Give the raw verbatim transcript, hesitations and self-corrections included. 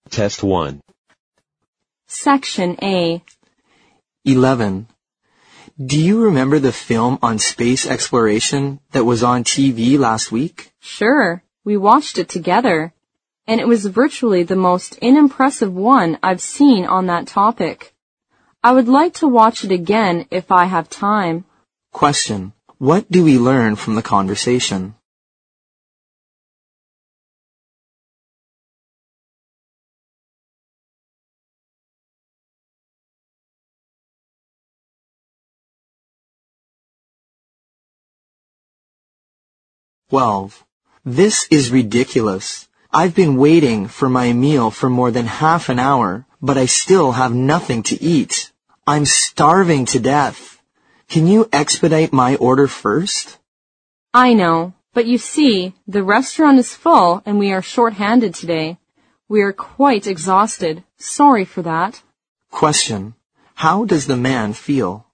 Test one. Section A. eleven. Do you remember the film on space exploration that was on T V last week? Sure, we watched it together, and it was virtually the most unimpressive one I've seen on that topic. I would like to watch it again if I have time. Question. What do we learn from the conversation? twelve. This is ridiculous. I've been waiting for my meal for more than half an hour, but I still have nothing to eat. I'm starving to death. Can you expedite my order first? I know, but you see, the restaurant is full and we are short-handed today. We are quite exhausted. Sorry for that. Question. How does the man feel?